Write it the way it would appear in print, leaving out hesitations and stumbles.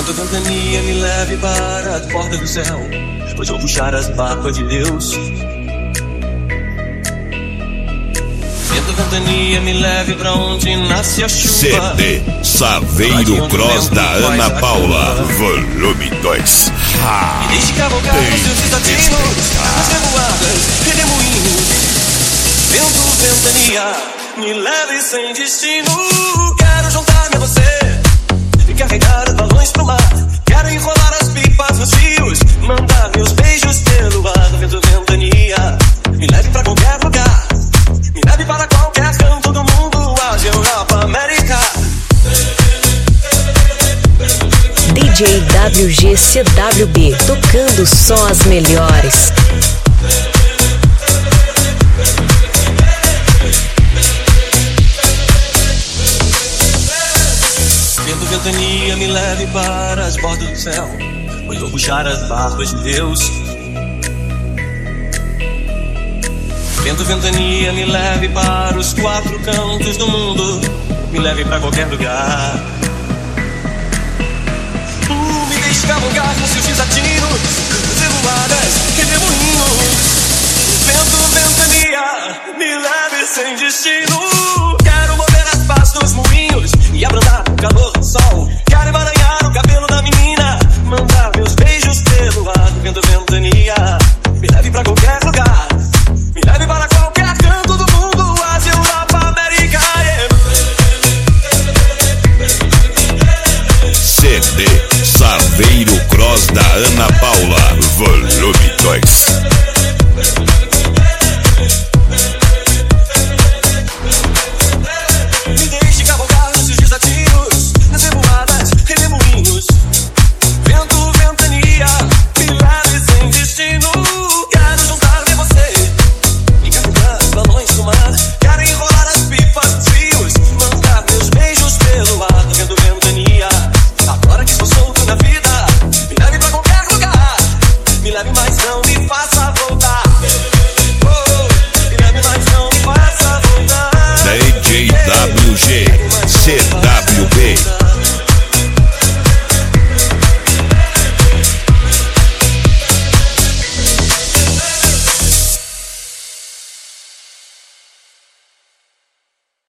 Vento, ventania, me leve para a porta do céu, pois vou puxar as barcas de Deus. Vento, ventania, me leve pra onde nasce a chuva. CD Saveiro Cross da Ana Paula, volume 2. E deixe cavalgar os seus desatinos nas revoadas, redemoinhos. Vento, ventania, me leve sem destino. Quero juntar-me a você e carregar os balões pro mar. Quero enrolar as pipas nos rios, mandar meus beijos pelo ar. Vento, ventania, me leve pra qualquer lugar, me leve para qualquer canto do mundo, Ásia, Europa, América. DJ WGCWB, tocando só as melhores. Vento, ventania, me leve para as bordas do céu, pois vou puxar as barbas de Deus. Vento, ventania, me leve para os quatro cantos do mundo, me leve para qualquer lugar. Me deixe cavalgar nos seus desatinos, revoadas, redemoinhos. Vento, ventania, me leve sem destino. Quero mover as pás dos moinhos e abrandar o calor do sol. Quero emaranhar o cabelo da menina, mandar meus beijos pelo ar. Vento, ventania, me leve pra qualquer lugar, me leve para qualquer canto do mundo, Ásia, Europa, América. CD Saveiro Cross da Ana Paula, volume 2. Me deixe cavalgar nos seus desatinos, nas revoadas, redemoinhos. Vento, ventania, me leve sem destino. Quero juntar-me a você e carregar os balões do mar. Quero enrolar as pipas dos rios, mandar meus beijos pelo ar. Vento, ventania, agora que estou solto na vida, me leve pra qualquer lugar, me leve, mas não me faça